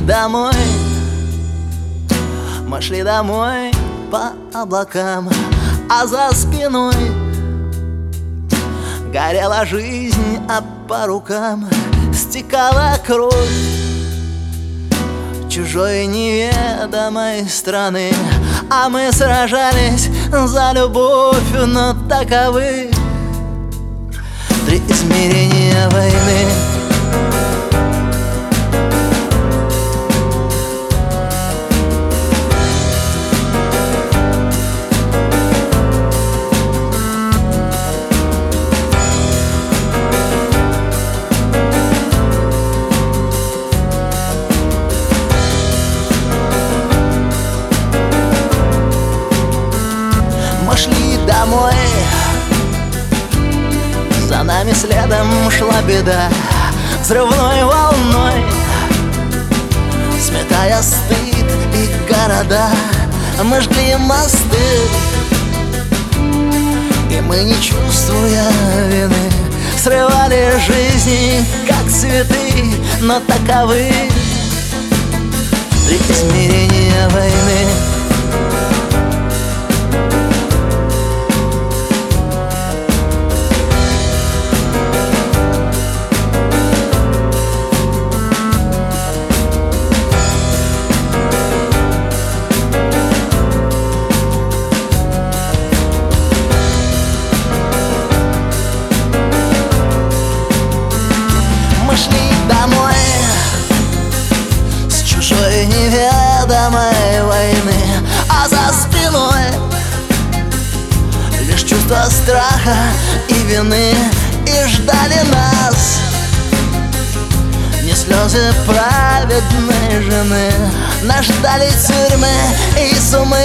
домой, мы шли домой по облакам, а за спиной горела жизнь, а по рукам стекала кровь чужой неведомой страны. А мы сражались за любовь, но таковы три измерения войны. Мы шли домой, за нами следом шла беда, взрывной волной сметая стыд и города. Мы жгли мосты, и мы, не чувствуя вины, срывали жизни, как цветы, но таковы три измерения войны. Мы шли домой с чужой неведомой войны, а за спиной лишь чувство страха и вины. И ждали нас не слезы праведной жены, нас ждали тюрьмы и сумы,